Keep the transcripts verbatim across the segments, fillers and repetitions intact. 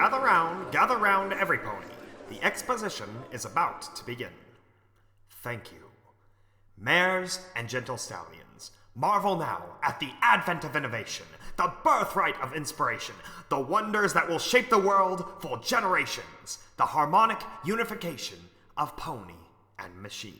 Gather round, gather round, every pony. The exposition is about to begin. Thank you. Mares and gentle stallions, marvel now at the advent of innovation, the birthright of inspiration, the wonders that will shape the world for generations, the harmonic unification of pony and machine.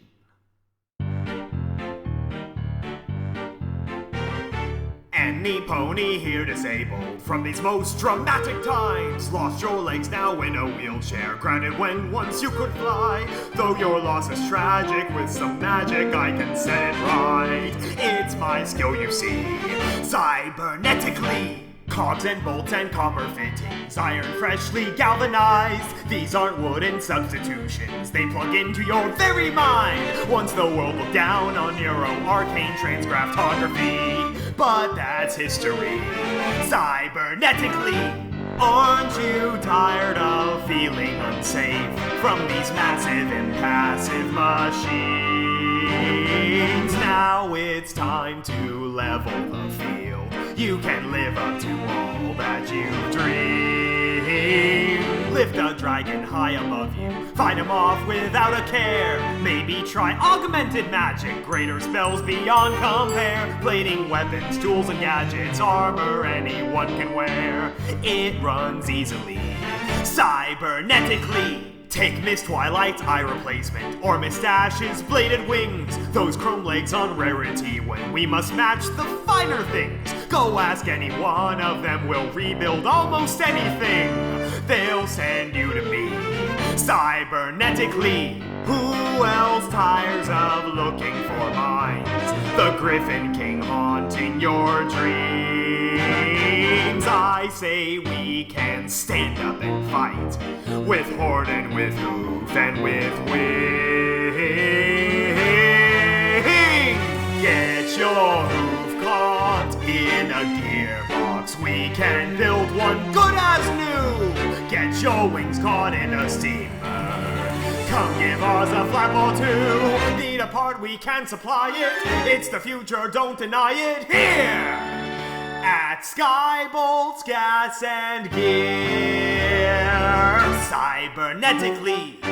Any pony here disabled from these most dramatic times, lost your legs, now in a wheelchair, grounded when once you could fly. Though your loss is tragic, with some magic I can set it right. It's my skill, you see, cybernetically. Cogs and bolts and copper fittings, iron freshly galvanized. These aren't wooden substitutions, they plug into your very mind. Once the world looked down on neuro-arcane transgraftography, but that's history, cybernetically. Aren't you tired of feeling unsafe from these massive, impassive machines? Now it's time to level the field. You can live up to all that you've dreamed. Lift a dragon high above you, fight him off without a care. Maybe try augmented magic, greater spells beyond compare. Blading weapons, tools and gadgets, armor anyone can wear. It runs easily, cybernetically. Take Miss Twilight's eye replacement, or Miss Dash's bladed wings. Those chrome legs on rarity when we must match the finer things. Go ask any one of them, we'll rebuild almost anything. They'll send you to me, cybernetically. Who else tires of looking for mines? The Griffin King haunting your dreams. I say we can stand up and fight, with horn and with hoof and with wing. Get your hoof caught in a gearbox, we can build one good as new. Get your wings caught in a steamer, come give us a flap or two. Need a part, we can supply it. It's the future, don't deny it. Here at Skybolt's Gas and Gear, cybernetically.